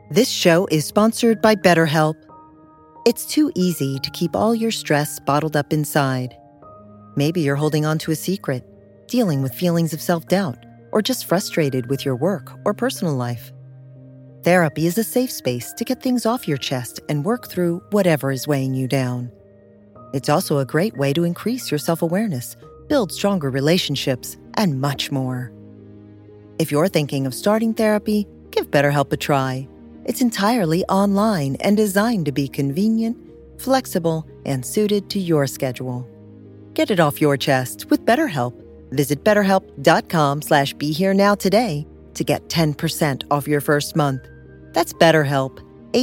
This show is sponsored by BetterHelp. It's too easy to keep all your stress bottled up inside. Maybe you're holding on to a secret, dealing with feelings of self-doubt, or just frustrated with your work or personal life. Therapy is a safe space to get things off your chest and work through whatever is weighing you down. It's also a great way to increase your self-awareness, build stronger relationships, and much more. If you're thinking of starting therapy, give BetterHelp a try. It's entirely online and designed to be convenient, flexible, and suited to your schedule. Get it off your chest with BetterHelp. Visit BetterHelp.com/BeHereNow today to get 10% off your first month. That's BetterHelp,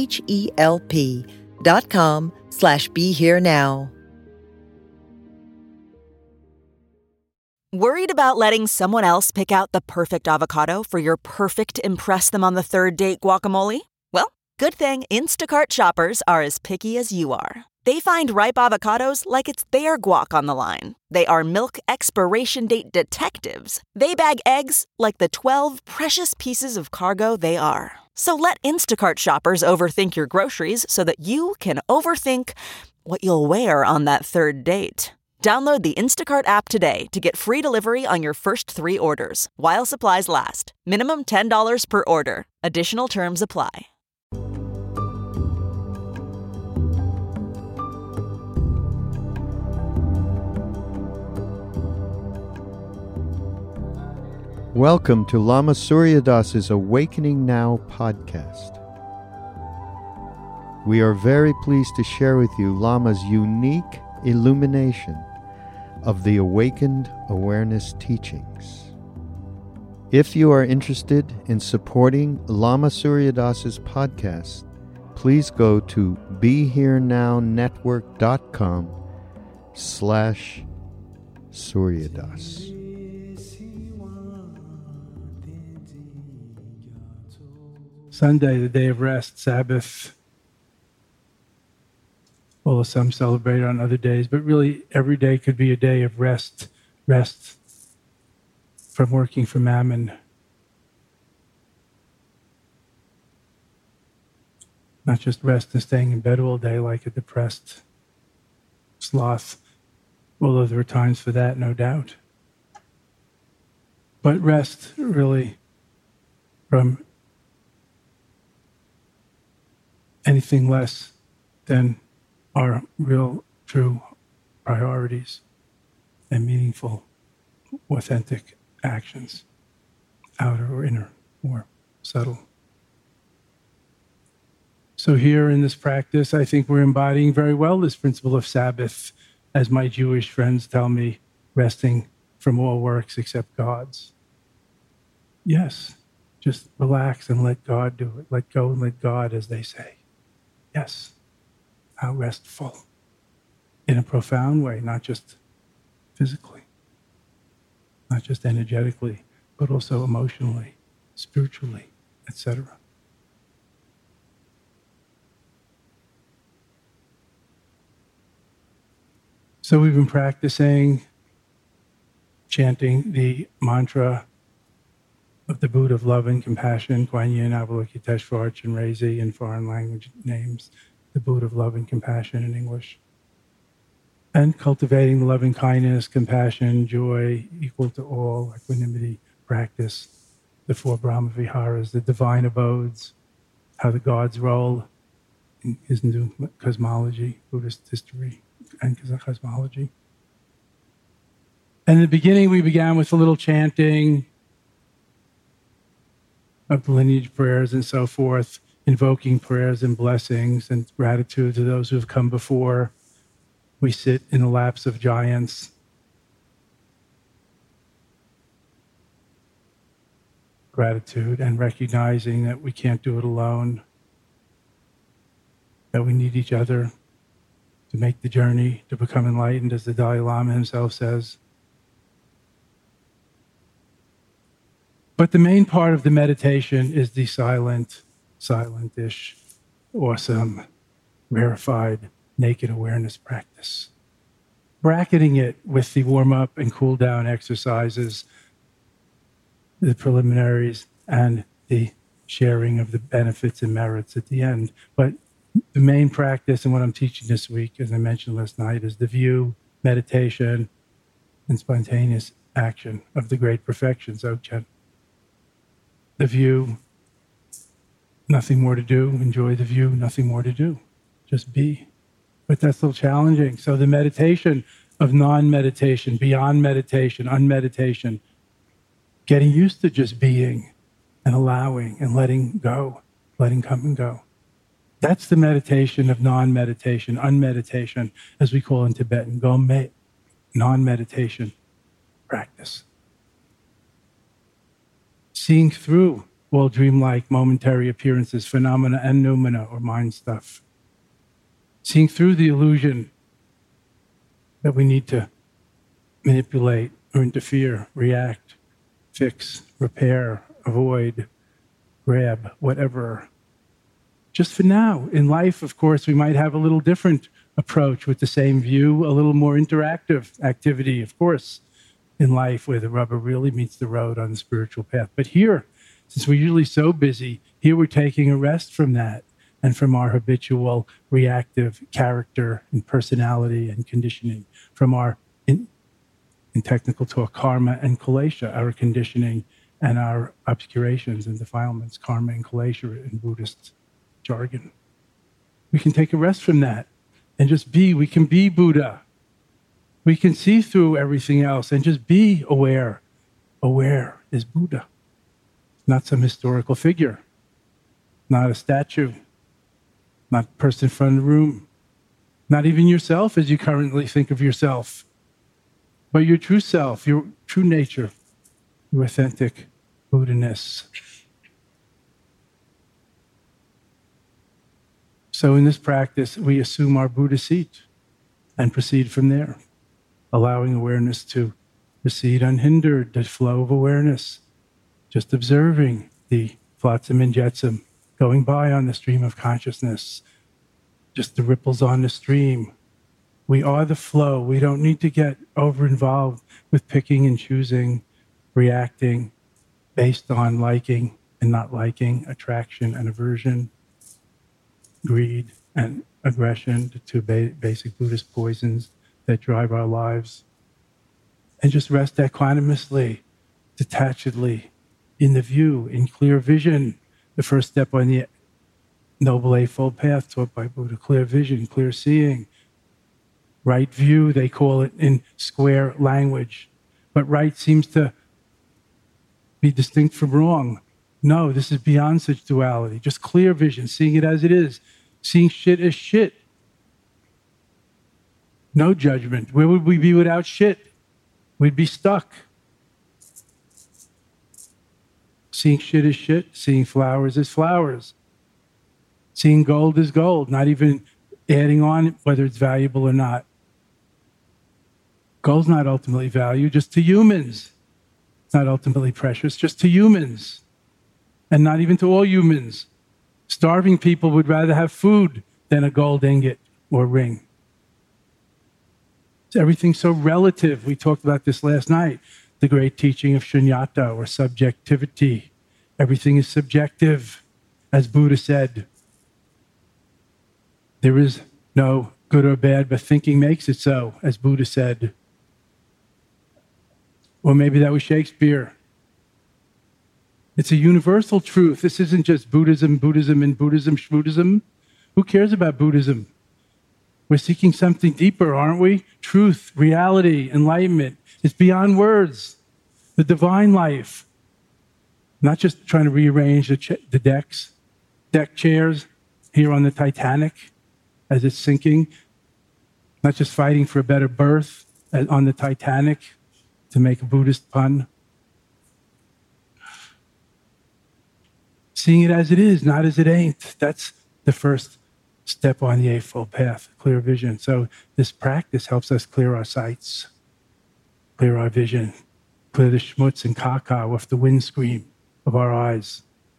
HELP.com/BeHereNow. Worried about letting someone else pick out the perfect avocado for your perfect impress them on the third date guacamole? Well, good thing Instacart shoppers are as picky as you are. They find ripe avocados like it's their guac on the line. They are milk expiration date detectives. They bag eggs like the 12 precious pieces of cargo they are. So let Instacart shoppers overthink your groceries so that you can overthink what you'll wear on that third date. Download the Instacart app today to get free delivery on your first 3 orders, while supplies last. Minimum $10 per order. Additional terms apply. Welcome to Lama Surya Das's Awakening Now podcast. We are very pleased to share with you Lama's unique illumination of the Awakened Awareness teachings. If you are interested in supporting Lama Surya Das's podcast, please go to BeHereNow.com/Suryadas. Sunday, the day of rest, Sabbath. Well, some celebrate on other days, but really every day could be a day of rest from working for Mammon. Not just rest and staying in bed all day like a depressed sloth, although there are times for that, no doubt. But rest really from anything less than our real, true priorities and meaningful, authentic actions, outer or inner or subtle. So here in this practice, I think we're embodying very well this principle of Sabbath, as my Jewish friends tell me, resting from all works except God's. Yes, just relax and let God do it. Let go and let God, as they say. Yes. How restful in a profound way, not just physically, not just energetically, but also emotionally, spiritually, etc. So we've been practicing chanting the mantra of the Buddha of love and compassion, Kuan Yin, Avalokiteshvara, Chenrezig, in foreign language names, the Buddha of love and compassion in English. And cultivating the loving kindness, compassion, joy, equal to all, equanimity, practice, the 4 Brahma Viharas, the divine abodes, how the gods roll in Hindu cosmology, Buddhist history, and cosmology. And in the beginning, we began with a little chanting of the lineage prayers and so forth, invoking prayers and blessings and gratitude to those who have come before. We sit in the laps of giants. Gratitude and recognizing that we can't do it alone, that we need each other to make the journey to become enlightened, as the Dalai Lama himself says. But the main part of the meditation is the silent-ish, awesome, rarefied, naked awareness practice. Bracketing it with the warm-up and cool-down exercises, the preliminaries, and the sharing of the benefits and merits at the end. But the main practice and what I'm teaching this week, as I mentioned last night, is the view, meditation, and spontaneous action of the great perfections, Dzogchen. The view, nothing more to do. Enjoy the view, nothing more to do. Just be. But that's still challenging. So the meditation of non-meditation, beyond meditation, unmeditation, getting used to just being and allowing and letting go, letting come and go. That's the meditation of non-meditation, unmeditation, as we call in Tibetan, Gombe, non-meditation practice. Seeing through all dreamlike momentary appearances, phenomena and noumena, or mind stuff. Seeing through the illusion that we need to manipulate or interfere, react, fix, repair, avoid, grab, whatever. Just for now. In life, of course, we might have a little different approach with the same view, a little more interactive activity, of course, in life where the rubber really meets the road on the spiritual path. But here, since we're usually so busy, here we're taking a rest from that and from our habitual reactive character and personality and conditioning, from our, in technical talk, karma and kilesha, our conditioning and our obscurations and defilements, karma and kilesha in Buddhist jargon. We can take a rest from that and just be. We can be Buddha. We can see through everything else and just be aware. Aware is Buddha. Not some historical figure, not a statue, not a person in front of the room, not even yourself as you currently think of yourself, but your true self, your true nature, your authentic Buddha-ness. So in this practice, we assume our Buddha seat and proceed from there, allowing awareness to proceed unhindered, the flow of awareness, just observing the flotsam and jetsam going by on the stream of consciousness, just the ripples on the stream. We are the flow. We don't need to get over-involved with picking and choosing, reacting based on liking and not liking, attraction and aversion, greed and aggression, the two basic Buddhist poisons that drive our lives. And just rest equanimously, detachedly, in the view, in clear vision, the first step on the Noble Eightfold Path taught by Buddha, clear vision, clear seeing, right view, they call it in square language. But right seems to be distinct from wrong. No, this is beyond such duality. Just clear vision, seeing it as it is, seeing shit as shit. No judgment. Where would we be without shit? We'd be stuck. Seeing shit as shit, seeing flowers as flowers, seeing gold as gold, not even adding on whether it's valuable or not. Gold's not ultimately valued, just to humans. It's not ultimately precious, just to humans. And not even to all humans. Starving people would rather have food than a gold ingot or ring. Everything's so relative. We talked about this last night. The great teaching of shunyata, or subjectivity. Everything is subjective, as Buddha said. There is no good or bad, but thinking makes it so, as Buddha said. Or maybe that was Shakespeare. It's a universal truth. This isn't just Buddhism, Buddhism. Who cares about Buddhism? We're seeking something deeper, aren't we? Truth, reality, enlightenment. It's beyond words. The divine life. Not just trying to rearrange the deck chairs here on the Titanic as it's sinking. Not just fighting for a better berth on the Titanic, to make a Buddhist pun. Seeing it as it is, not as it ain't. That's the first step on the Eightfold Path, clear vision. So this practice helps us clear our sights, clear our vision, clear the schmutz and caca off the windscreen of our eyes.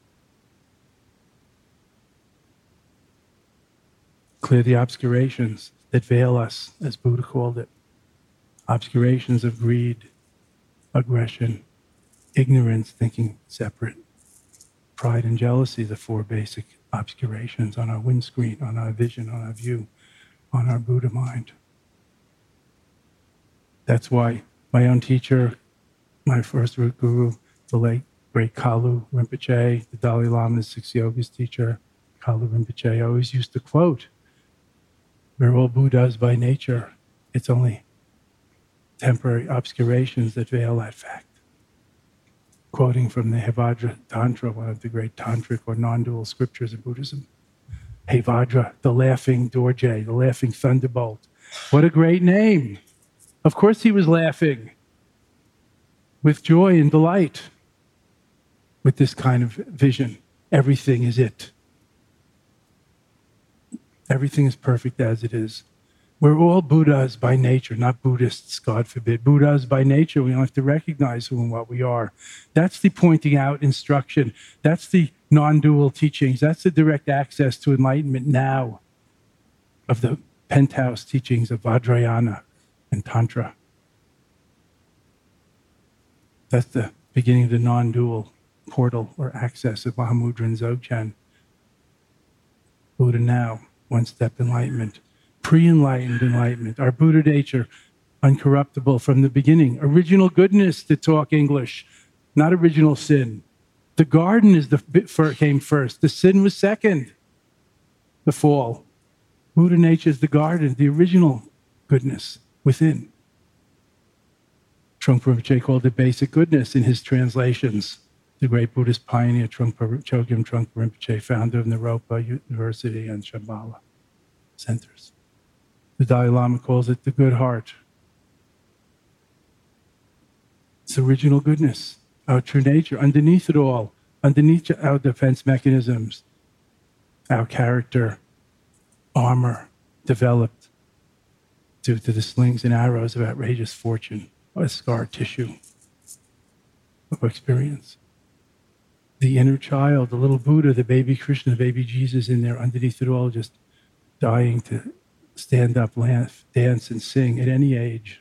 Clear the obscurations that veil us, as Buddha called it. Obscurations of greed, aggression, ignorance, thinking separate. pride and jealousy, the four basic obscurations on our windscreen, on our vision, on our view, on our Buddha mind. That's why my own teacher, my first root guru, the late great Kalu Rinpoche, the Dalai Lama's six yogas teacher, Kalu Rinpoche, always used to quote, "We're all Buddhas by nature. It's only temporary obscurations that veil that fact." Quoting from the Hevajra Tantra, one of the great tantric or non-dual scriptures of Buddhism. Hevajra, the laughing Dorje, the laughing thunderbolt. What a great name. Of course he was laughing with joy and delight with this kind of vision. Everything is it. Everything is perfect as it is. We're all Buddhas by nature, not Buddhists, God forbid. Buddhas by nature, we don't have to recognize who and what we are. That's the pointing out instruction. That's the non-dual teachings. That's the direct access to enlightenment now of the penthouse teachings of Vajrayana and Tantra. That's the beginning of the non-dual portal or access of Mahamudra and Dzogchen. Buddha now, one-step enlightenment. Pre-enlightened enlightenment, our Buddha nature, uncorruptible from the beginning. Original goodness, to talk English, not original sin. The garden came first. The sin was second, the fall. Buddha nature is the garden, the original goodness within. Trungpa Rinpoche called it basic goodness in his translations. The great Buddhist pioneer, Chogyam Trungpa Rinpoche, founder of Naropa University and Shambhala centers. The Dalai Lama calls it the good heart. It's original goodness, our true nature. Underneath it all, underneath our defense mechanisms, our character, armor developed due to the slings and arrows of outrageous fortune, or scar tissue of experience. The inner child, the little Buddha, the baby Krishna, the baby Jesus in there, underneath it all, just dying to stand up, laugh, dance, and sing at any age.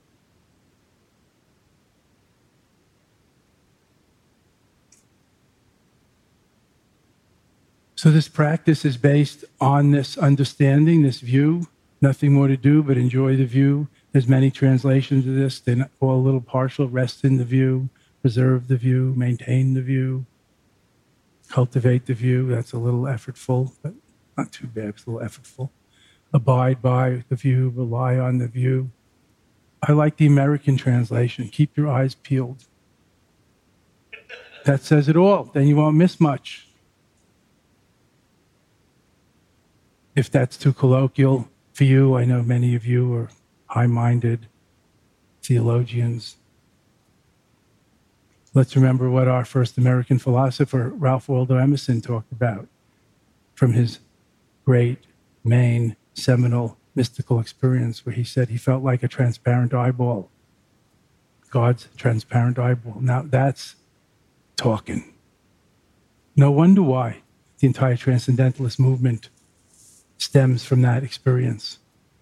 So this practice is based on this understanding, this view. Nothing more to do but enjoy the view. There's many translations of this. They're not all a little partial. Rest in the view, preserve the view, maintain the view, cultivate the view. That's a little effortful, but not too bad. It's a little effortful. Abide by the view, rely on the view. I like the American translation. Keep your eyes peeled. That says it all. Then you won't miss much. If that's too colloquial for you, I know many of you are high-minded theologians. Let's remember what our first American philosopher, Ralph Waldo Emerson, talked about from his great main seminal mystical experience, where he said he felt like a transparent eyeball, God's transparent eyeball. Now that's talking. No wonder why the entire transcendentalist movement stems from that experience.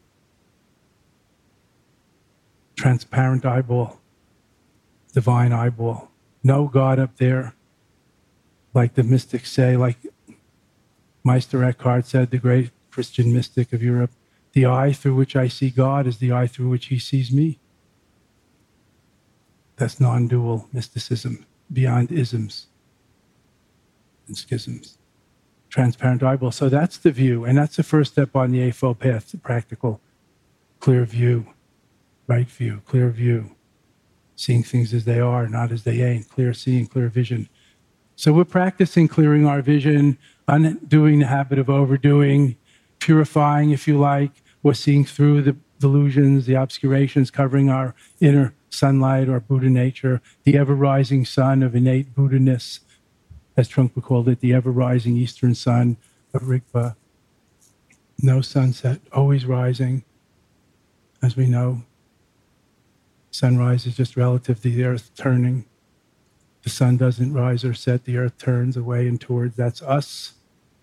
Transparent eyeball, divine eyeball. No God up there, like the mystics say, like Meister Eckhart said, the great Christian mystic of Europe, the eye through which I see God is the eye through which he sees me. That's non-dual mysticism, beyond isms and schisms. Transparent eyeball. So that's the view, and that's the first step on the Eightfold Path, the practical, clear view, right view, clear view. Seeing things as they are, not as they ain't. Clear seeing, clear vision. So we're practicing clearing our vision, undoing the habit of overdoing, purifying, if you like, or seeing through the delusions, the obscurations, covering our inner sunlight or Buddha nature, the ever-rising sun of innate Buddha-ness, as Trungpa called it, the ever-rising eastern sun of Rigpa. No sunset, always rising, as we know. Sunrise is just relative to the earth turning. The sun doesn't rise or set, the earth turns away and towards, that's us.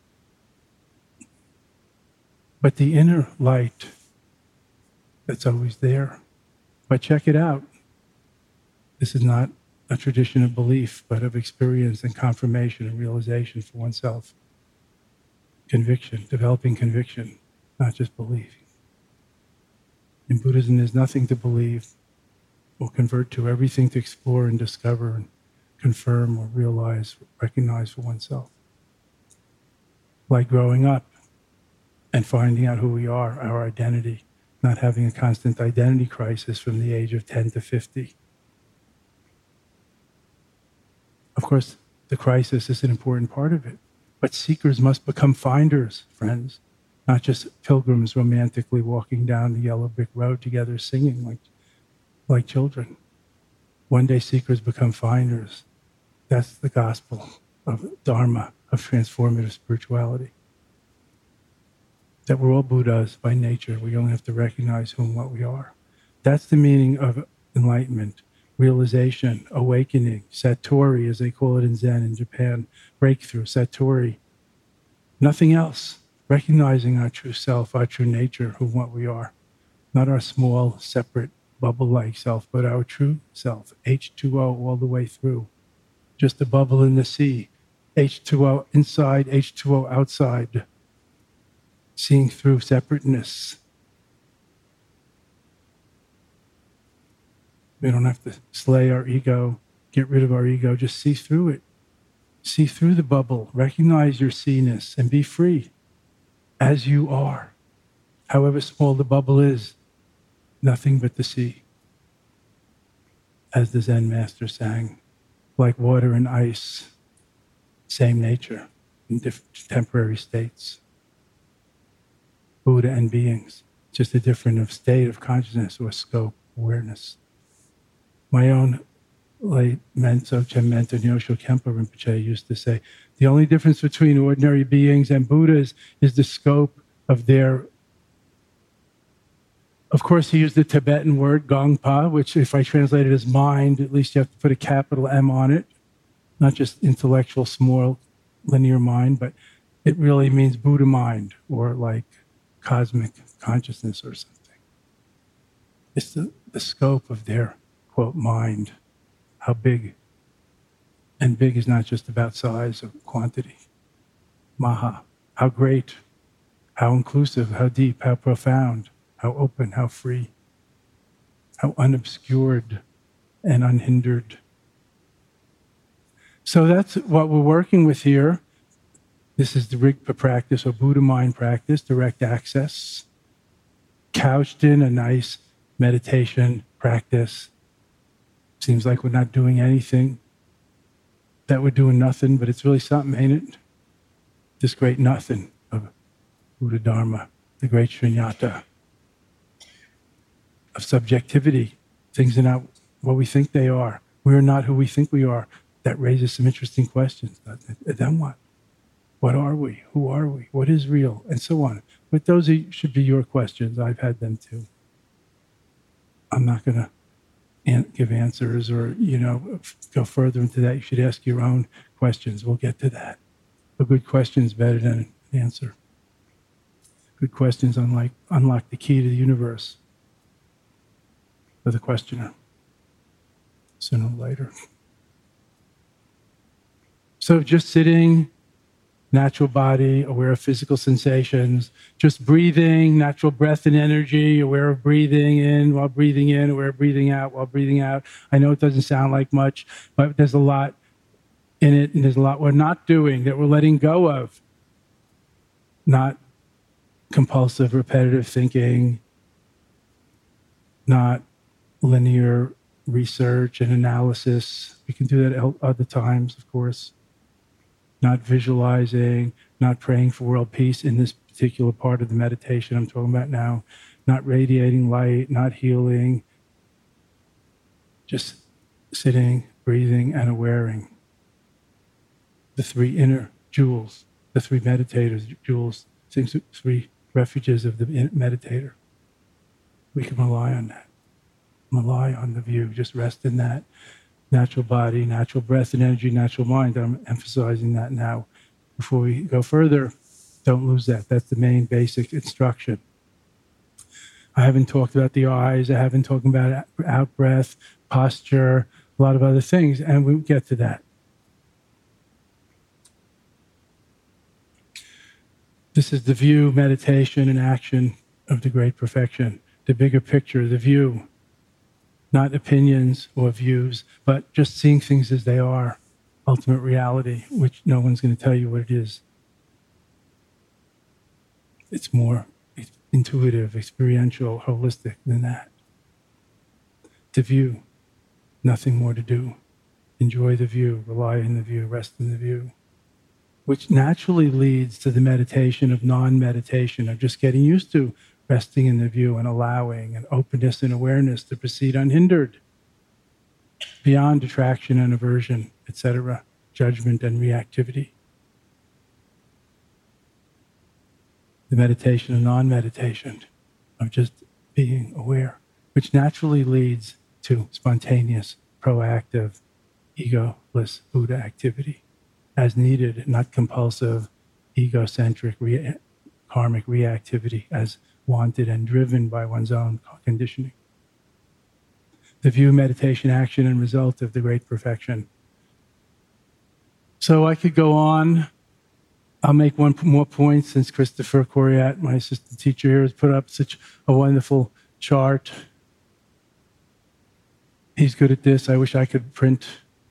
But the inner light, that's always there. But check it out. This is not a tradition of belief, but of experience and confirmation and realization for oneself. Conviction, developing conviction, not just belief. In Buddhism, there's nothing to believe or convert to, everything to explore and discover and confirm or realize, recognize for oneself. Like growing up and finding out who we are, our identity, not having a constant identity crisis from the age of 10 to 50. Of course, the crisis is an important part of it, but seekers must become finders, friends, not just pilgrims romantically walking down the yellow brick road together singing like children. One day seekers become finders. That's the gospel of Dharma, of transformative spirituality. That we're all Buddhas by nature. We only have to recognize who and what we are. That's the meaning of enlightenment, realization, awakening, satori, as they call it in Zen in Japan, breakthrough, satori. Nothing else. Recognizing our true self, our true nature, who and what we are. Not our small, separate, bubble-like self, but our true self, H2O all the way through. Just a bubble in the sea, H2O inside, H2O outside. Seeing through separateness. We don't have to slay our ego, get rid of our ego, just see through it. See through the bubble, recognize your see-ness, and be free as you are. However small the bubble is, nothing but the sea. As the Zen master sang, like water and ice, same nature in different temporary states. Buddha and beings, just a different state of consciousness or scope, awareness. My own late Menso Chenmento Nyosho Khenpo Rinpoche used to say, the only difference between ordinary beings and Buddhas is the scope of their, of course he used the Tibetan word Gongpa, which if I translate it as mind, at least you have to put a capital M on it, not just intellectual, small, linear mind, but it really means Buddha mind, or like cosmic consciousness or something. It's the scope of their, quote, mind, how big. And big is not just about size or quantity. Maha, how great, how inclusive, how deep, how profound, how open, how free, how unobscured and unhindered. So that's what we're working with here. This is the Rigpa practice, or Buddha mind practice, direct access, couched in a nice meditation practice. Seems like we're not doing anything, that we're doing nothing, but it's really something, ain't it? This great nothing of Buddha Dharma, the great shunyata, of subjectivity. Things are not what we think they are. We're not who we think we are. That raises some interesting questions. Then what? What are we? Who are we? What is real? And so on. But those should be your questions. I've had them too. I'm not going to give answers or, go further into that. You should ask your own questions. We'll get to that. A good question is better than an answer. Good questions unlock the key to the universe for the questioner, sooner or later. So just sitting, natural body, aware of physical sensations, just breathing, natural breath and energy, aware of breathing in while breathing in, aware of breathing out while breathing out. I know it doesn't sound like much, but there's a lot in it, and there's a lot we're not doing, that we're letting go of. Not compulsive, repetitive thinking, not linear research and analysis. We can do that at other times, of course. Not visualizing, not praying for world peace in this particular part of the meditation I'm talking about now, not radiating light, not healing, just sitting, breathing, and awareing. The three inner jewels, the three meditators' jewels, three refuges of the meditator. We can rely on that. Rely on the view, just rest in that. Natural body, natural breath and energy, natural mind. I'm emphasizing that now. Before we go further, don't lose that. That's the main basic instruction. I haven't talked about the eyes. I haven't talked about out breath, posture, a lot of other things, and we'll get to that. This is the view, meditation, and action of the great perfection. The bigger picture, the view. Not opinions or views, but just seeing things as they are. Ultimate reality, which no one's going to tell you what it is. It's more intuitive, experiential, holistic than that. The view, nothing more to do. Enjoy the view, rely on the view, rest in the view. Which naturally leads to the meditation of non-meditation, of just getting used to resting in the view and allowing and openness and awareness to proceed unhindered, beyond attraction and aversion, etc., judgment and reactivity. The meditation of non-meditation, of just being aware, which naturally leads to spontaneous, proactive, egoless Buddha activity, as needed, not compulsive, egocentric, karmic reactivity, as wanted and driven by one's own conditioning. The view, meditation, action, and result of the great perfection. So I could go on. I'll make one more point, since Christopher Coriat, my assistant teacher here, has put up such a wonderful chart. He's good at this. I wish I could print.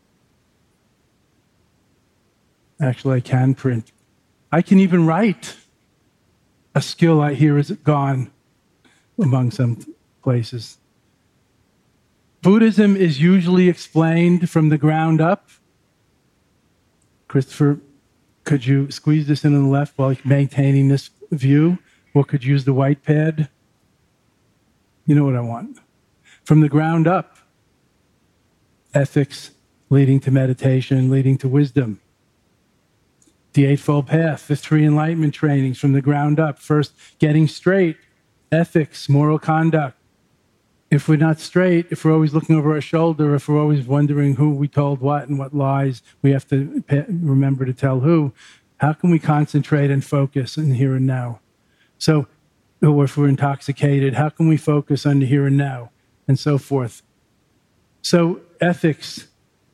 Actually, I can print. I can even write. A skill I hear is gone among some places. Buddhism is usually explained from the ground up. Christopher, could you squeeze this in on the left while maintaining this view? Or could you use the white pad? You know what I want. From the ground up. Ethics leading to meditation, leading to wisdom. The Eightfold Path, the three enlightenment trainings from the ground up. First, getting straight, ethics, moral conduct. If we're not straight, if we're always looking over our shoulder, if we're always wondering who we told what and what lies we have to remember to tell who, how can we concentrate and focus in the here and now? So, or if we're intoxicated, how can we focus on the here and now? And so forth. So, ethics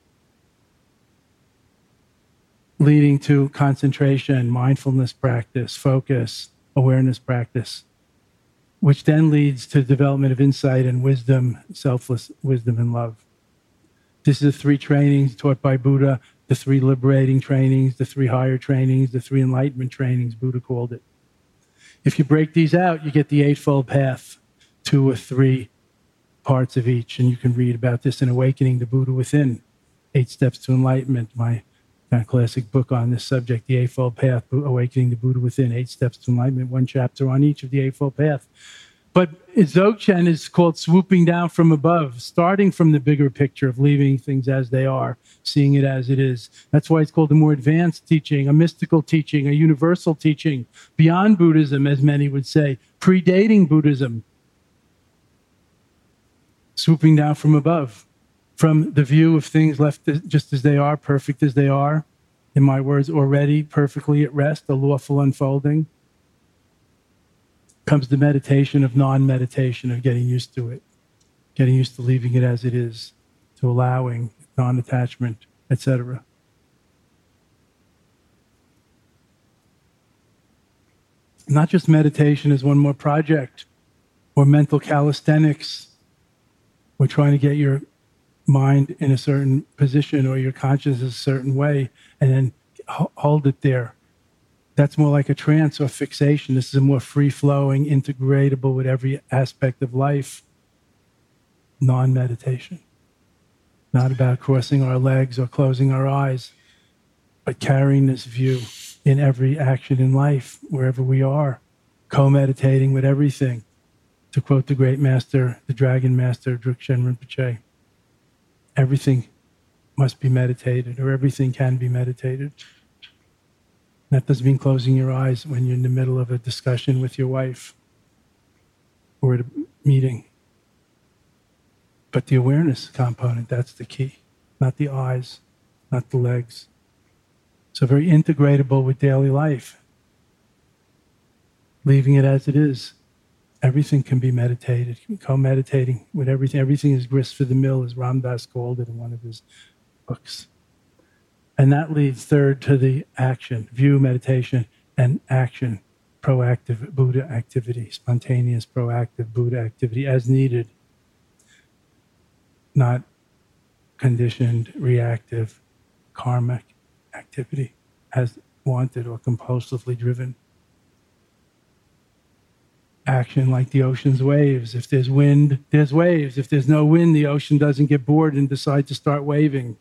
leading to concentration, mindfulness practice, focus, awareness practice, which then leads to development of insight and wisdom, selfless wisdom and love. This is the three trainings taught by Buddha, the three liberating trainings, the three higher trainings, the three enlightenment trainings, Buddha called it. If you break these out, you get the Eightfold Path, 2 or 3 parts of each, and you can read about this in Awakening the Buddha Within, 8 Steps to Enlightenment, my classic book on this subject, The Eightfold Path, Awakening the Buddha Within, 8 Steps to Enlightenment, 1 chapter on each of the Eightfold Path. But Dzogchen is called swooping down from above, starting from the bigger picture of leaving things as they are, seeing it as it is. That's why it's called a more advanced teaching, a mystical teaching, a universal teaching, beyond Buddhism, as many would say, predating Buddhism. Swooping down from above. From the view of things left just as they are, perfect as they are, in my words, already perfectly at rest, a lawful unfolding, comes the meditation of non-meditation, of getting used to it, getting used to leaving it as it is, to allowing non-attachment, etc. Not just meditation as one more project, or mental calisthenics, or trying to get your mind in a certain position or your consciousness a certain way and then hold it there. That's more like a trance or fixation. This is a more free-flowing, integratable with every aspect of life, non-meditation. Not about crossing our legs or closing our eyes, but carrying this view in every action in life, wherever we are, co-meditating with everything. To quote the great master, the Dragon Master, Drukchen Rinpoche, everything must be meditated, or everything can be meditated. That doesn't mean closing your eyes when you're in the middle of a discussion with your wife or at a meeting. But the awareness component, that's the key. Not the eyes, not the legs. So very integratable with daily life. Leaving it as it is. Everything can be meditated, co-meditating with everything. Everything is grist for the mill, as Ram Dass called it in one of his books. And that leads third to the action, view, meditation, and action, proactive Buddha activity, spontaneous proactive Buddha activity as needed, not conditioned, reactive, karmic activity as wanted or compulsively driven. Action like the ocean's waves. If there's wind, there's waves. If there's no wind, the ocean doesn't get bored and decide to start waving.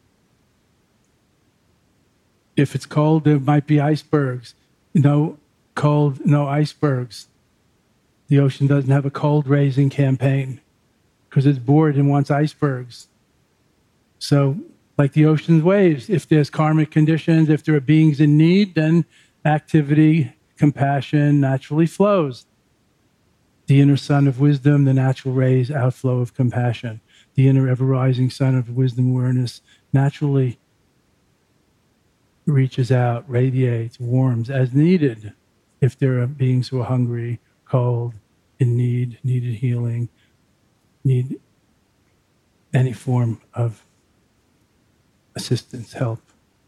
If it's cold, there might be icebergs. No cold, no icebergs. The ocean doesn't have a cold raising campaign because it's bored and wants icebergs. So, like the ocean's waves, if there's karmic conditions, if there are beings in need, then activity, compassion naturally flows. The inner sun of wisdom, the natural rays, outflow of compassion. The inner ever-rising sun of wisdom awareness naturally reaches out, radiates, warms as needed if there are beings who are hungry, cold, in need, needed healing, need any form of assistance, help.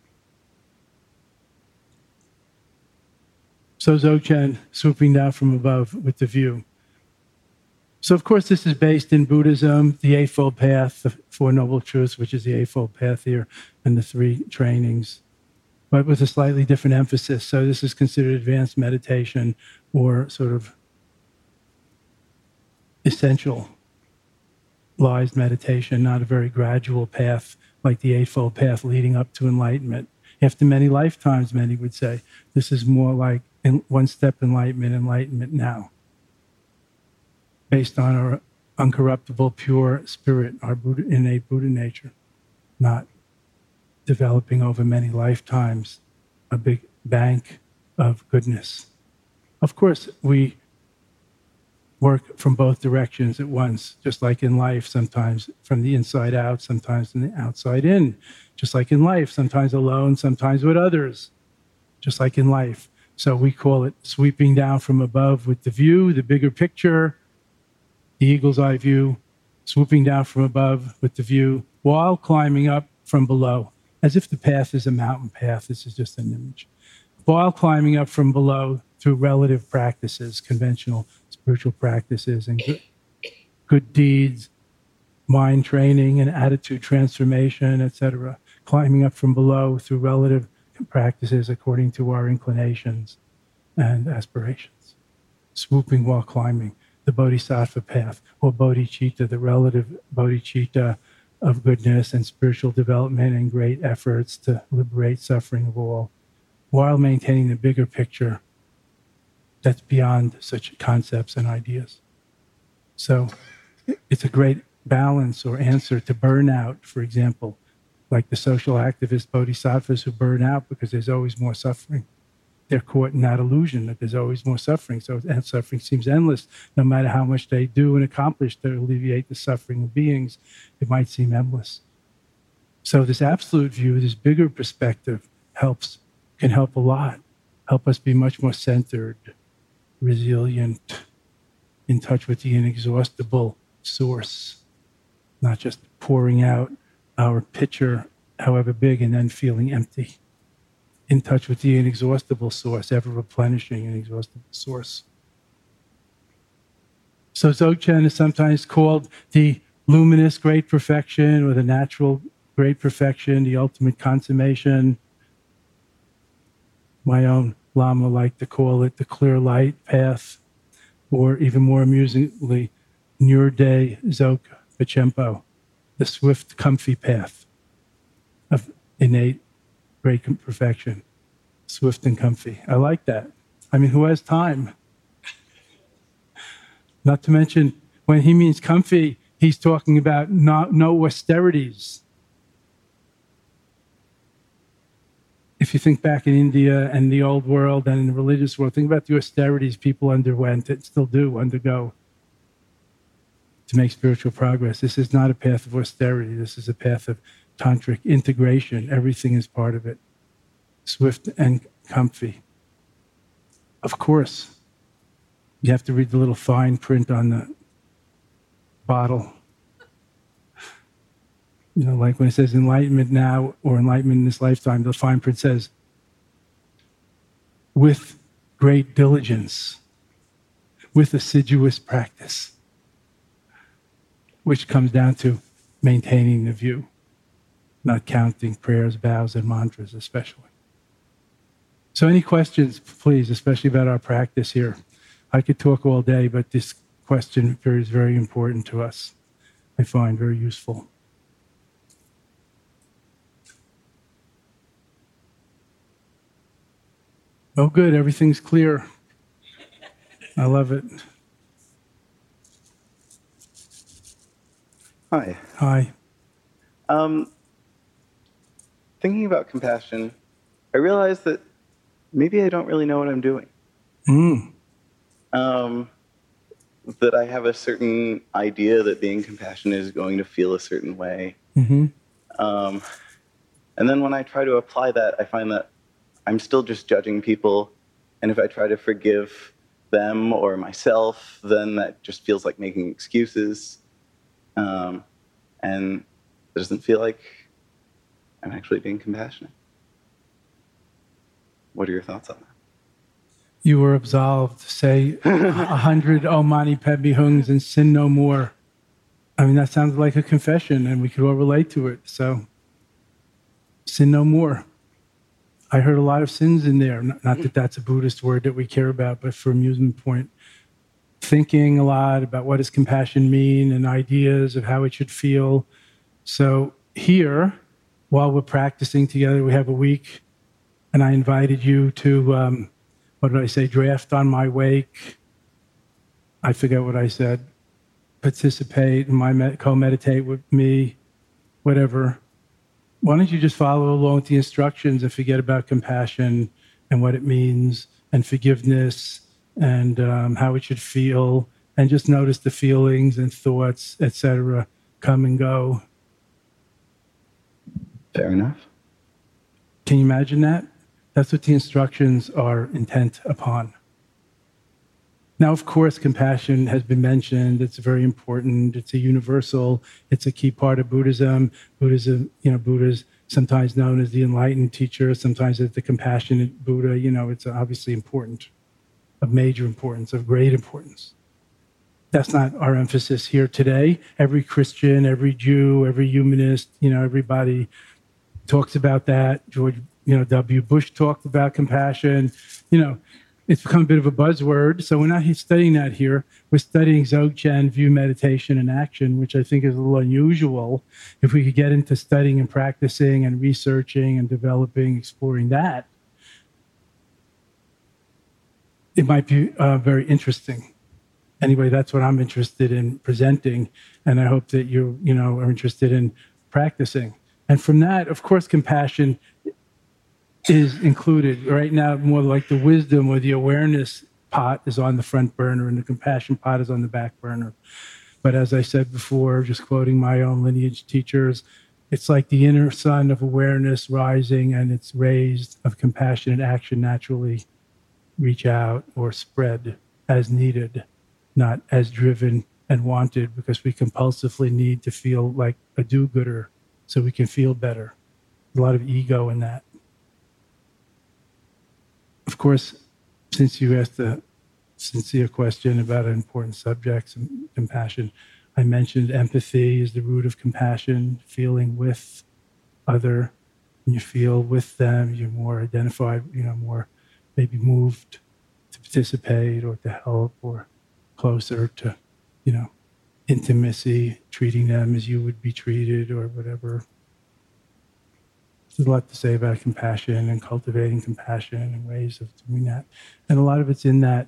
So Dzogchen, swooping down from above with the view. So, of course, this is based in Buddhism, the Eightfold Path, the Four Noble Truths, which is the Eightfold Path here, and the three trainings, but with a slightly different emphasis. So this is considered advanced meditation or sort of essentialized meditation, not a very gradual path like the Eightfold Path leading up to enlightenment. After many lifetimes, many would say, this is more like one-step enlightenment now, based on our uncorruptible, pure spirit, our innate Buddha nature, not developing over many lifetimes a big bank of goodness. Of course, we work from both directions at once, just like in life, sometimes from the inside out, sometimes from the outside in. Just like in life, sometimes alone, sometimes with others, just like in life. So we call it sweeping down from above with the view, the bigger picture, the eagle's eye view, swooping down from above with the view, while climbing up from below, as if the path is a mountain path. This is just an image. While climbing up from below through relative practices, conventional spiritual practices, and good deeds, mind training and attitude transformation, etc. Climbing up from below through relative practices according to our inclinations and aspirations. Swooping while climbing. The Bodhisattva path, or bodhicitta, the relative bodhicitta of goodness and spiritual development and great efforts to liberate suffering of all, while maintaining the bigger picture that's beyond such concepts and ideas. So it's a great balance or answer to burnout, for example, like the social activist bodhisattvas who burn out because there's always more suffering. They're caught in that illusion that there's always more suffering. So and suffering seems endless. No matter how much they do and accomplish to alleviate the suffering of beings, it might seem endless. So this absolute view, this bigger perspective, can help a lot. Help us be much more centered, resilient, in touch with the inexhaustible source, not just pouring out our pitcher, however big, and then feeling empty. In touch with the inexhaustible source, ever-replenishing inexhaustible source. So Dzogchen is sometimes called the luminous great perfection or the natural great perfection, the ultimate consummation. My own Lama liked to call it the clear light path, or even more amusingly, Nyurde Dzogchen Pachempo, the swift, comfy path of innate great perfection, swift and comfy. I like that. I mean, who has time? Not to mention, when he means comfy, he's talking about no austerities. If you think back in India and the old world and in the religious world, think about the austerities people underwent and still do undergo to make spiritual progress. This is not a path of austerity. This is a path of tantric integration. Everything is part of it. Swift and comfy. Of course, You have to read the little fine print on the bottle. You know, like when it says enlightenment now or enlightenment in this lifetime, the fine print says, with great diligence, with assiduous practice, which comes down to maintaining the view, not counting prayers, vows, and mantras especially. So any questions, please, especially about our practice here? I could talk all day, but this question is very important to us. I find very useful. Oh, good. Everything's clear. I love it. Hi. Hi. Thinking about compassion, I realized that maybe I don't really know what I'm doing. That I have a certain idea that being compassionate is going to feel a certain way. Mm-hmm. And then when I try to apply that, I find that I'm still just judging people. And if I try to forgive them or myself, then that just feels like making excuses. And it doesn't feel like I'm actually being compassionate. What are your thoughts on that? You were absolved. Say 100 Om Mani Padme Hungs and sin no more. I mean, that sounds like a confession, and we could all relate to it. So, sin no more. I heard a lot of sins in there. Not that that's a Buddhist word that we care about, but for amusement point. Thinking a lot about what does compassion mean and ideas of how it should feel. So here, while we're practicing together, we have a week, and I invited you to, what did I say, draft on my wake. I forget what I said. Participate in my co-meditate with me, whatever. Why don't you just follow along with the instructions and forget about compassion and what it means and forgiveness and how it should feel, and just notice the feelings and thoughts, etc., come and go. Fair enough. Can you imagine that? That's what the instructions are intent upon. Now, of course, compassion has been mentioned. It's very important. It's a universal. It's a key part of Buddhism. Buddhism, Buddha's sometimes known as the enlightened teacher, sometimes as the compassionate Buddha. It's obviously important, of major importance, of great importance. That's not our emphasis here today. Every Christian, every Jew, every humanist, everybody talks about that. George, W. Bush talked about compassion. It's become a bit of a buzzword. So we're not studying that here. We're studying Dzogchen, view, meditation, and action, which I think is a little unusual. If we could get into studying and practicing and researching and developing, exploring that, it might be very interesting. Anyway, that's what I'm interested in presenting, and I hope that you are interested in practicing. And from that, of course, compassion is included. Right now, more like the wisdom or the awareness pot is on the front burner and the compassion pot is on the back burner. But as I said before, just quoting my own lineage teachers, it's like the inner sun of awareness rising, and its rays of compassionate action naturally reach out or spread as needed, not as driven and wanted, because we compulsively need to feel like a do-gooder so we can feel better. There's a lot of ego in that. Of course, since you asked a sincere question about an important subject, compassion, I mentioned empathy is the root of compassion, feeling with other. When you feel with them, you're more identified, more maybe moved to participate or to help or closer to, intimacy, treating them as you would be treated or whatever. There's a lot to say about compassion and cultivating compassion and ways of doing that. And a lot of it's in that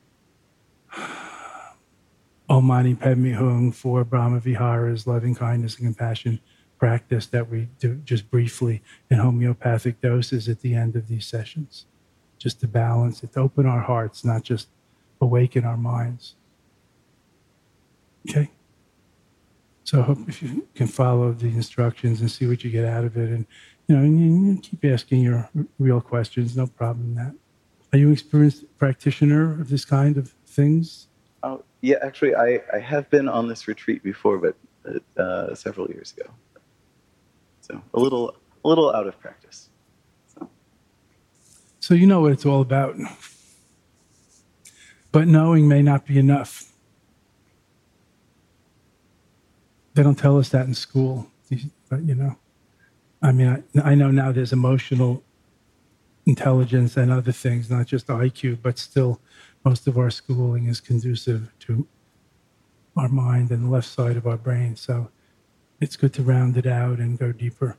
Om Mani Padme Hung for Brahma Viharas, loving kindness and compassion practice that we do just briefly in homeopathic doses at the end of these sessions, just to balance it, to open our hearts, not just awaken our minds. Okay? So I hope if you can follow the instructions and see what you get out of it, and you keep asking your real questions, no problem in that. Are you an experienced practitioner of this kind of things? Oh, yeah, actually, I have been on this retreat before, but several years ago. So a little out of practice. So you know what it's all about. But knowing may not be enough. They don't tell us that in school, but I mean, I know now there's emotional intelligence and other things, not just IQ, but still most of our schooling is conducive to our mind and the left side of our brain. So it's good to round it out and go deeper.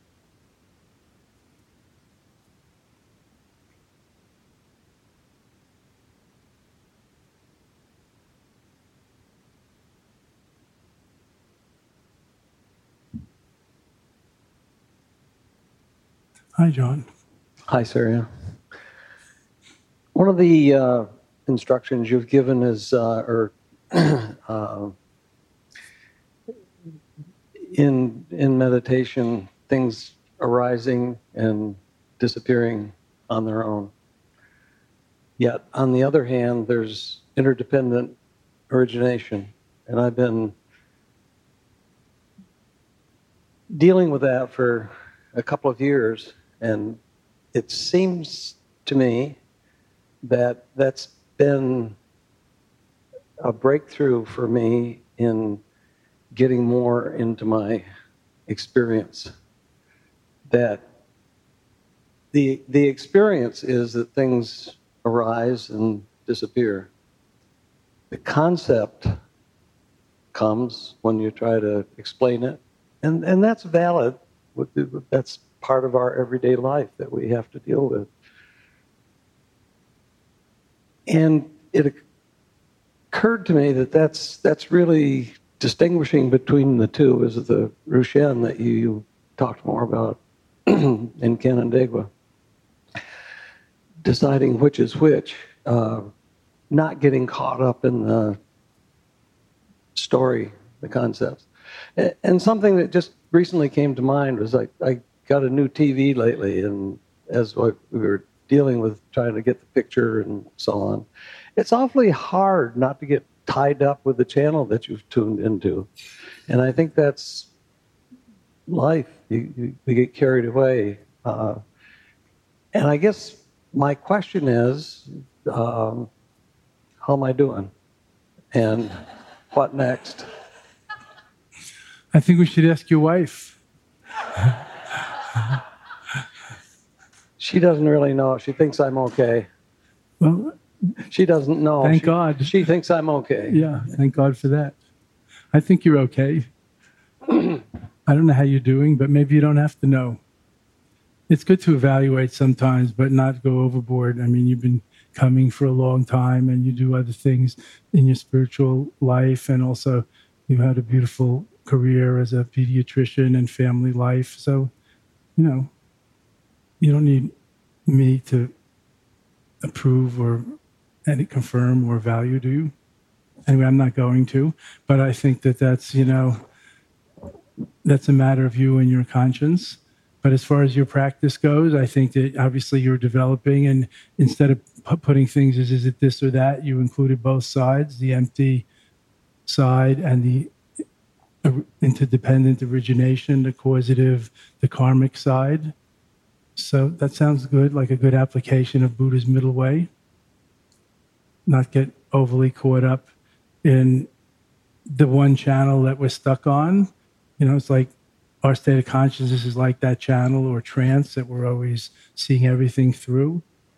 Hi, John. Hi, Surya. One of the instructions you've given is, in meditation, things arising and disappearing on their own. Yet, on the other hand, there's interdependent origination, and I've been dealing with that for a couple of years. And it seems to me that that's been a breakthrough for me in getting more into my experience. That the experience is that things arise and disappear. The concept comes when you try to explain it, and that's valid. That's part of our everyday life that we have to deal with. And it occurred to me that that's really distinguishing between the two is the Rushen that you talked more about in Canandaigua. Deciding which is which, not getting caught up in the story, the concepts. And something that just recently came to mind was I got a new TV lately, and as we were dealing with trying to get the picture and so on, it's awfully hard not to get tied up with the channel that you've tuned into. And I think that's life. You get carried away. And I guess my question is, how am I doing? And what next? I think we should ask your wife. She doesn't really know. She thinks I'm okay. Well, she doesn't know. Thank God. She thinks I'm okay. Yeah, thank God for that. I think you're okay. I don't know how you're doing, but maybe you don't have to know. It's good to evaluate sometimes, but not go overboard. I mean, you've been coming for a long time, and you do other things in your spiritual life, and also you had a beautiful career as a pediatrician and family life. So, you don't need me to approve or confirm or value, do you? Anyway, I'm not going to, but I think that's a matter of you and your conscience. But as far as your practice goes, I think that obviously you're developing, and instead of putting things as is it this or that, you included both sides, the empty side and the interdependent origination, the causative, the karmic side. So that sounds good, like a good application of Buddha's middle way. Not get overly caught up in the one channel that we're stuck on. It's like our state of consciousness is like that channel or trance that we're always seeing everything through.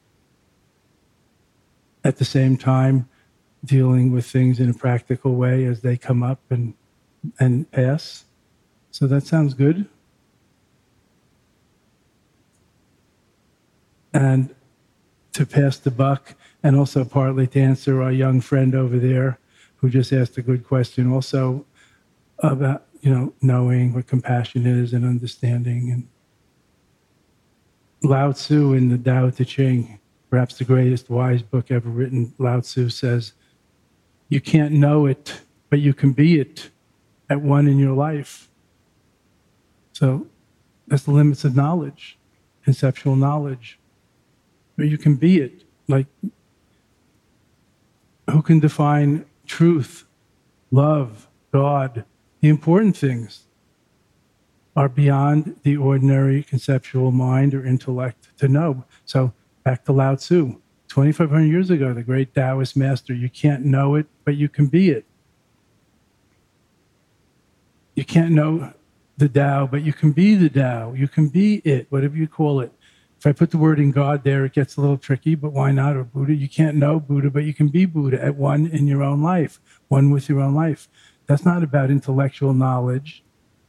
At the same time, dealing with things in a practical way as they come up and pass. So that sounds good. And to pass the buck, and also partly to answer our young friend over there who just asked a good question also about, knowing what compassion is and understanding. And Lao Tzu in the Tao Te Ching, perhaps the greatest wise book ever written, Lao Tzu says, you can't know it, but you can be it at one in your life. So that's the limits of knowledge, conceptual knowledge. But you can be it. Like who can define truth, love, God, the important things are beyond the ordinary conceptual mind or intellect to know. So back to Lao Tzu, 2,500 years ago, the great Taoist master, you can't know it, but you can be it. You can't know the Tao, but you can be the Tao. You can be it, whatever you call it. If I put the word in God there, it gets a little tricky, but why not? Or Buddha, you can't know Buddha, but you can be Buddha at one in your own life, one with your own life. That's not about intellectual knowledge.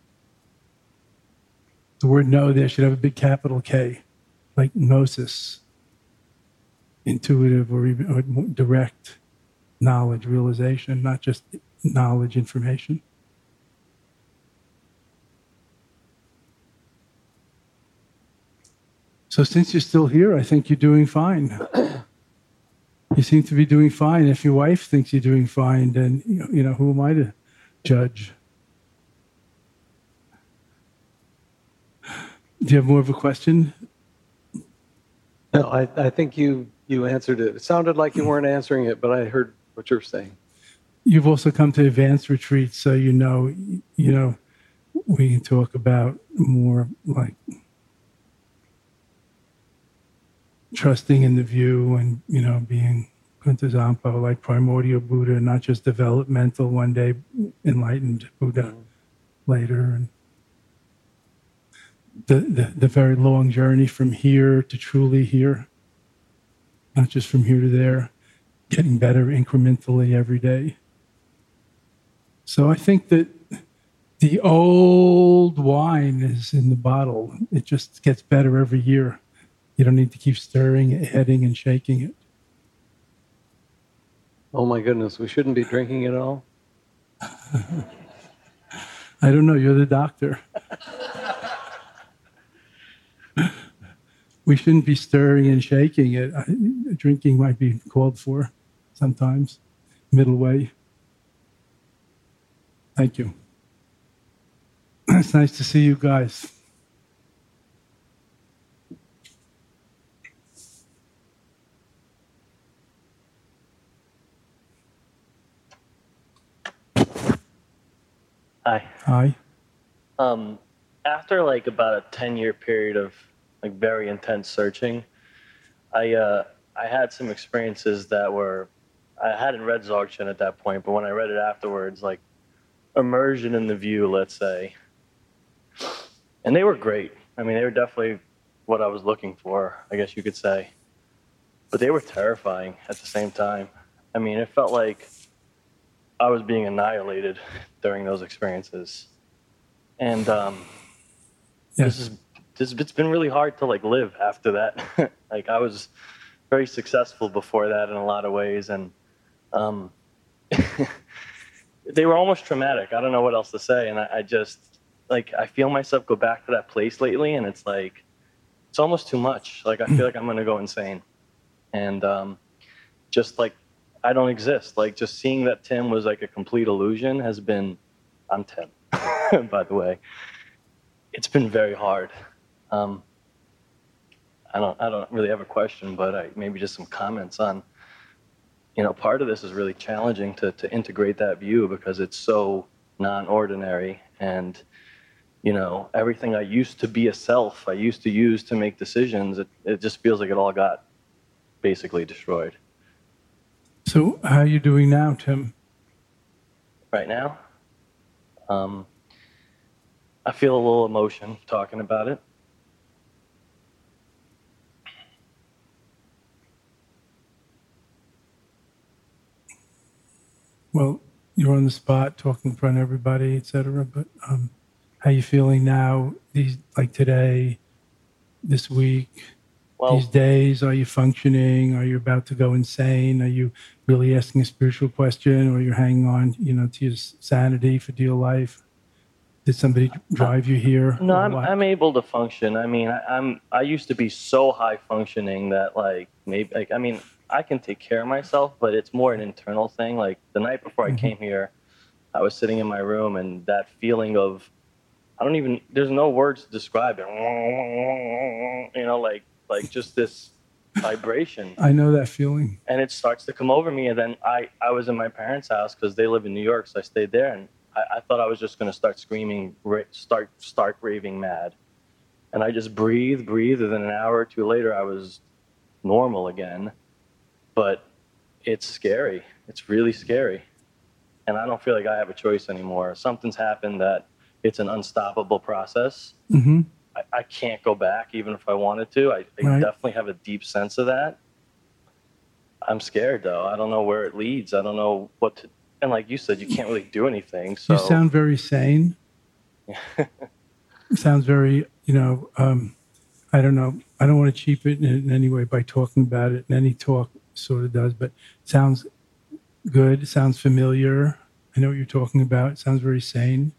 The word know there should have a big capital K, like gnosis, intuitive or even or direct knowledge, realization, not just knowledge, information. So since you're still here, I think you're doing fine. You seem to be doing fine. If your wife thinks you're doing fine, then, you know, who am I to judge? Do you have more of a question? No, I think you answered it. It sounded like you weren't answering it, but I heard what you're saying. You've also come to advanced retreats, so you know, we can talk about more like trusting in the view and, you know, being Kunta Zampo, like primordial Buddha, not just developmental, one day enlightened Buddha later. And the very long journey from here to truly here, not just from here to there, getting better incrementally every day. So I think that the old wine is in the bottle. It just gets better every year. You don't need to keep stirring it, heading and shaking it. Oh my goodness, we shouldn't be drinking it all? I don't know, you're the doctor. We shouldn't be stirring and shaking it. Drinking might be called for sometimes, middle way. Thank you. It's nice to see you guys. Hi. Hi. After like about a 10-year period of like very intense searching, I had some experiences that were, I hadn't read Dzogchen at that point, but when I read it afterwards, like immersion in the view, let's say, and they were great. I mean, they were definitely what I was looking for, I guess you could say, but they were terrifying at the same time. I mean, it felt like I was being annihilated during those experiences. And it's been really hard to like live after that. Like I was very successful before that in a lot of ways, and they were almost traumatic. I don't know what else to say. And I just like I feel myself go back to that place lately, and it's like it's almost too much. Like I feel like I'm gonna go insane, and just like I don't exist. Like just seeing that Tim was like a complete illusion has been. I'm Tim, by the way. It's been very hard. I don't really have a question, but maybe just some comments on, you know, part of this is really challenging to integrate that view because it's so non-ordinary, and, you know, everything I used to be a self, I used to use to make decisions, it just feels like it all got basically destroyed. So how are you doing now, Tim? Right now? I feel a little emotion talking about it. Well, you're on the spot, talking in front of everybody, etc. But how are you feeling now? These like today, this week, these days? Are you functioning? Are you about to go insane? Are you really asking a spiritual question, or you're hanging on, you know, to your sanity for dear life? Did somebody drive you here? No, I'm able to function. I mean, I used to be so high functioning that like maybe like I mean I can take care of myself, but it's more an internal thing. Like the night before I came here, I was sitting in my room, and that feeling of there's no words to describe it. You know, like just this vibration. I know that feeling. And it starts to come over me. And then I was in my parents' house because they live in New York. So I stayed there, and I thought I was just going to start screaming, start raving mad. And I just breathed. And then an hour or two later, I was normal again. But it's scary. It's really scary. And I don't feel like I have a choice anymore. Something's happened that it's an unstoppable process. Mm-hmm. I can't go back even if I wanted to. I Right. definitely have a deep sense of that. I'm scared, though. I don't know where it leads. I don't know what to... And like you said, you can't really do anything. So You sound very sane. Sounds very, I don't know. I don't want to cheapen it in any way by talking about it. And any talk sort of does, but it sounds good. It sounds familiar. I know what you're talking about. It sounds very sane.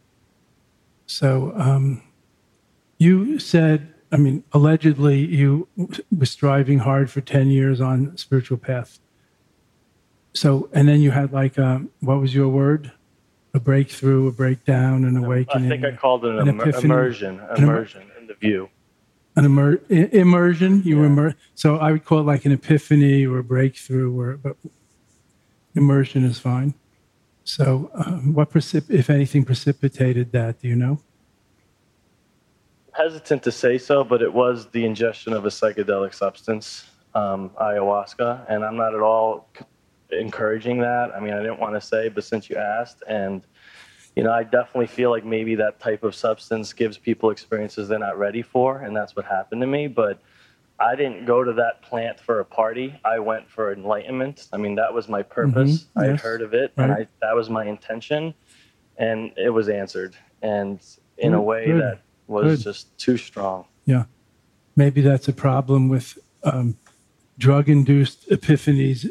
So you said, allegedly you were striving hard for 10 years on spiritual path. So, and then you had what was your word? A breakthrough, a breakdown, an awakening. I think I called it an epiphany, immersion in the view. An immersion. You were immersed. So I would call it like an epiphany or a breakthrough, but immersion is fine. So what, if anything, precipitated that? Do you know? Hesitant to say so, but it was the ingestion of a psychedelic substance, ayahuasca, and I'm not at all encouraging that. I didn't want to say, but since you asked, and I definitely feel like maybe that type of substance gives people experiences they're not ready for, and that's what happened to me. But I didn't go to that plant for a party. I went for enlightenment. That was my purpose. Mm-hmm. I had Yes. heard of it, Right. and that was my intention, and it was answered, and in a way Good. that was Good. just too strong. Yeah. Maybe that's a problem with drug-induced epiphanies,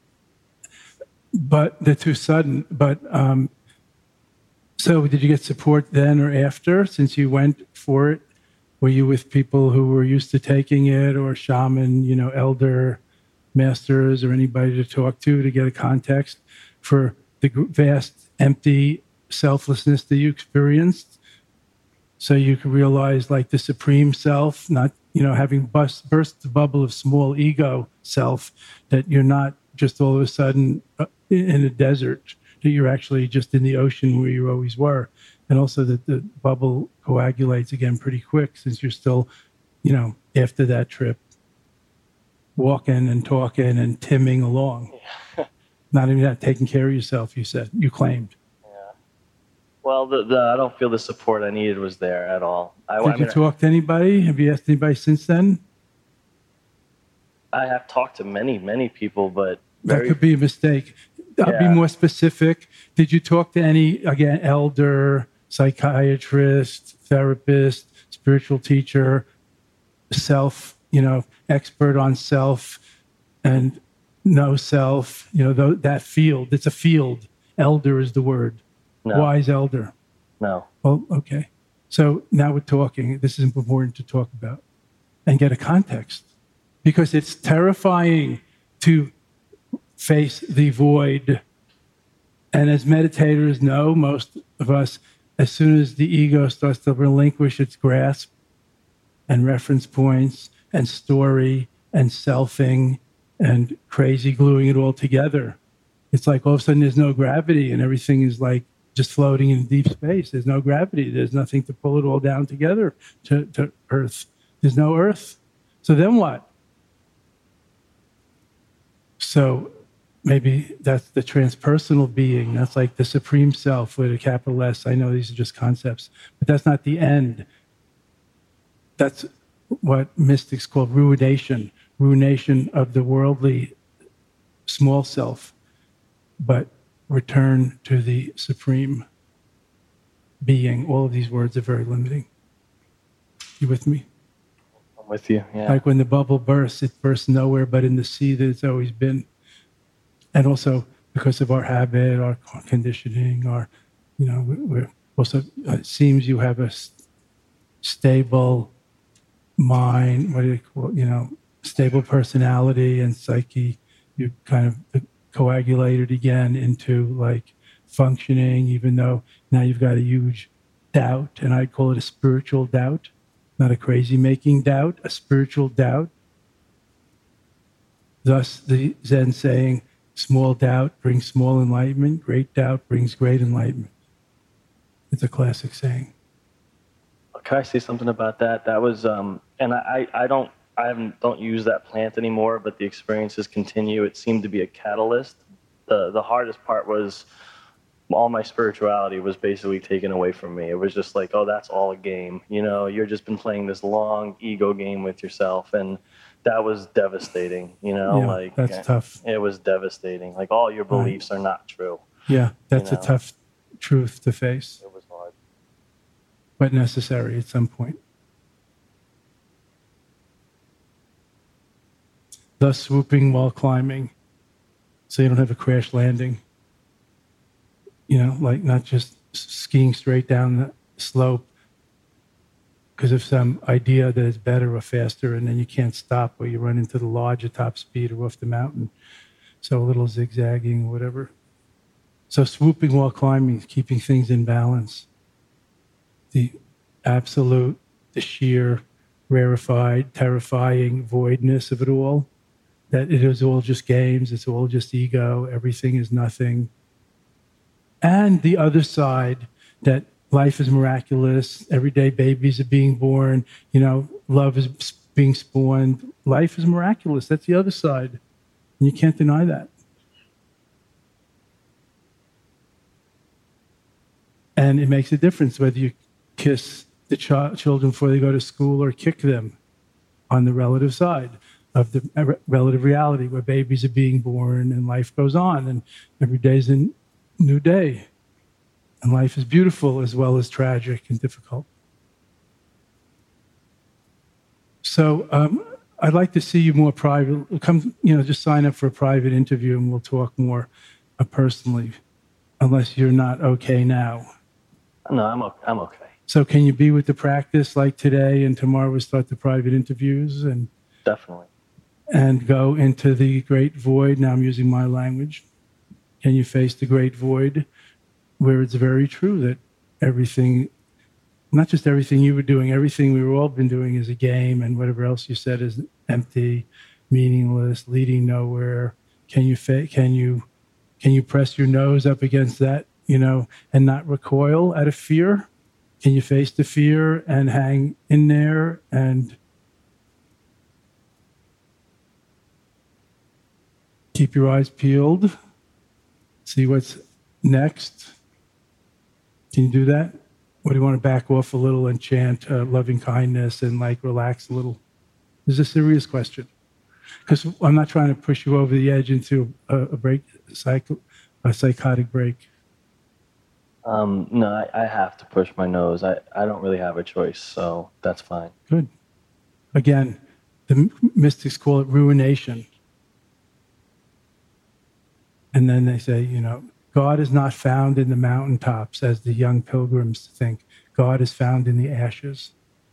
but they're too sudden. But so did you get support then or after, since you went for it? Were you with people who were used to taking it, or shaman, elder masters, or anybody to talk to get a context for the vast, empty selflessness that you experienced? So you could realize like the supreme self, not, having burst the bubble of small ego self, that you're not just all of a sudden in a desert, that you're actually just in the ocean where you always were. And also that the bubble coagulates again pretty quick, since you're still, after that trip, walking and talking and timming along. Yeah. Not even that, taking care of yourself, you claimed. Well, I don't feel the support I needed was there at all. Did you talk to anybody? Have you asked anybody since then? I have talked to many, many people, but That could be a mistake. I'll be more specific. Did you talk to any, again, elder, psychiatrist, therapist, spiritual teacher, self, expert on self and no self, that field? It's a field. Elder is the word. No. Wise elder. No. Oh, okay. So now we're talking. This is important to talk about and get a context, because it's terrifying to face the void. And as meditators know, most of us, as soon as the ego starts to relinquish its grasp and reference points and story and selfing and crazy gluing it all together, it's like all of a sudden there's no gravity and everything is like just floating in deep space. There's no gravity. There's nothing to pull it all down together to Earth. There's no Earth. So then what? So maybe that's the transpersonal being. That's like the supreme self with a capital S. I know these are just concepts, but that's not the end. That's what mystics call ruination of the worldly small self, but return to the supreme being. All of these words are very limiting. You with me? I'm with you. Yeah. Like when the bubble bursts, it bursts nowhere but in the sea that it's always been. And also because of our habit, our conditioning, we're also, it seems you have a stable mind, what do you call it, stable personality and psyche. You kind of coagulated again into like functioning, even though now you've got a huge doubt, and I'd call it a spiritual doubt, not a crazy making doubt, a spiritual doubt. Thus, the Zen saying, small doubt brings small enlightenment, great doubt brings great enlightenment. It's a classic saying. Can I say something about that? That was, and I don't use that plant anymore, but the experiences continue. It seemed to be a catalyst. The hardest part was all my spirituality was basically taken away from me. It was just like, oh, that's all a game. You know, you've just been playing this long ego game with yourself. And that was devastating, you know, Yeah, like that's tough. It was devastating. Like all your beliefs are not true. Yeah, that's You a know? tough truth to face, It was hard. but necessary at some point. Thus swooping while climbing, so you don't have a crash landing. You know, like not just skiing straight down the slope because of some idea that it's better or faster, and then you can't stop, or you run into the lodge at top speed or off the mountain. So a little zigzagging or whatever. So swooping while climbing is keeping things in balance. The absolute, the sheer, rarefied, terrifying voidness of it all, that it is all just games, it's all just ego, everything is nothing. And the other side, that life is miraculous, every day babies are being born, you know, love is being spawned. Life is miraculous. That's the other side. And you can't deny that. And it makes a difference whether you kiss the children before they go to school or kick them on the relative side of the relative reality where babies are being born and life goes on and every day's a new day. And life is beautiful as well as tragic and difficult. So I'd like to see you more private. Come, you know, just sign up for a private interview and we'll talk more personally, unless you're not okay now. No, I'm okay. So can you be with the practice like today and tomorrow we'll start the private interviews and Definitely. and go into the great void? Now I'm using my language. Can you face the great void where it's very true that everything, not just everything you were doing, everything we were all been doing is a game, and whatever else you said is empty, meaningless, leading nowhere. Can you press your nose up against that, you know, and not recoil out of fear? Can you face the fear and hang in there and keep your eyes peeled? See what's next? Can you do that? Or do you want to back off a little and chant loving kindness and like relax a little? This is a serious question. Because I'm not trying to push you over the edge into a psychotic break. No, I have to push my nose. I don't really have a choice, so that's fine. Good. Again, the mystics call it ruination. And then they say, you know, God is not found in the mountaintops, as the young pilgrims think. God is found in the ashes.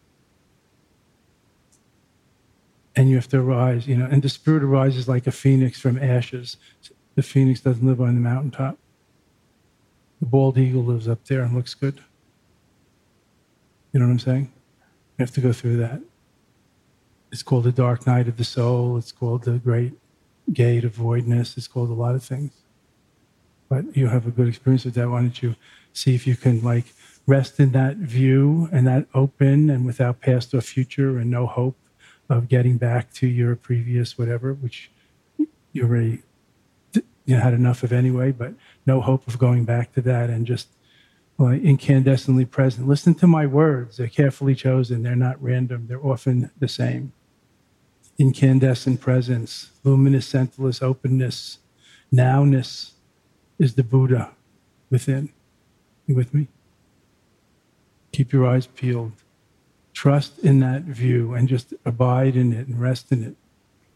And you have to arise, you know, and the spirit arises like a phoenix from ashes. The phoenix doesn't live on the mountaintop. The bald eagle lives up there and looks good. You know what I'm saying? You have to go through that. It's called the dark night of the soul. It's called the great gate of voidness. It's called a lot of things. But you have a good experience with that. Why don't you see if you can like rest in that view and that open and without past or future and no hope of getting back to your previous whatever, which you already had enough of anyway, but no hope of going back to that, and just like incandescently present. Listen to my words. They're carefully chosen. They're not random. They're often the same. Incandescent presence, luminous, scentless openness, nowness is the Buddha within. You with me? Keep your eyes peeled. Trust in that view and just abide in it and rest in it.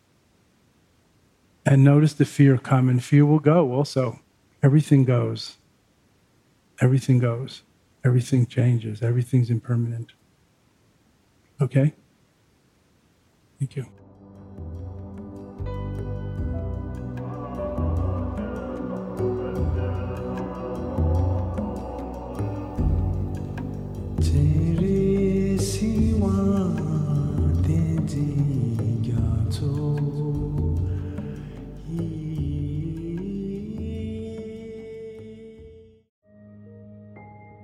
And notice the fear come, and fear will go also. Everything goes. Everything goes. Everything changes. Everything's impermanent. Okay? Thank you.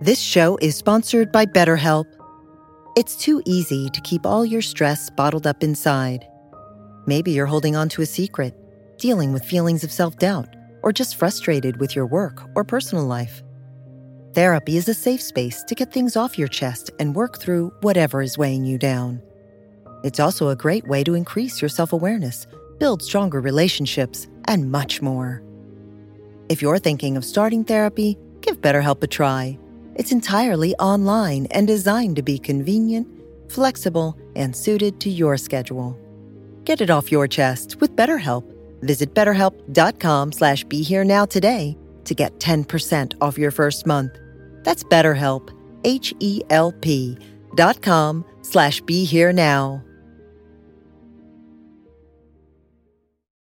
This show is sponsored by BetterHelp. It's too easy to keep all your stress bottled up inside. Maybe you're holding on to a secret, dealing with feelings of self-doubt, or just frustrated with your work or personal life. Therapy is a safe space to get things off your chest and work through whatever is weighing you down. It's also a great way to increase your self-awareness, build stronger relationships, and much more. If you're thinking of starting therapy, give BetterHelp a try. It's entirely online and designed to be convenient, flexible, and suited to your schedule. Get it off your chest with BetterHelp. Visit BetterHelp.com/BeHereNow today to get 10% off your first month. That's BetterHelp, HELP.com/BeHereNow.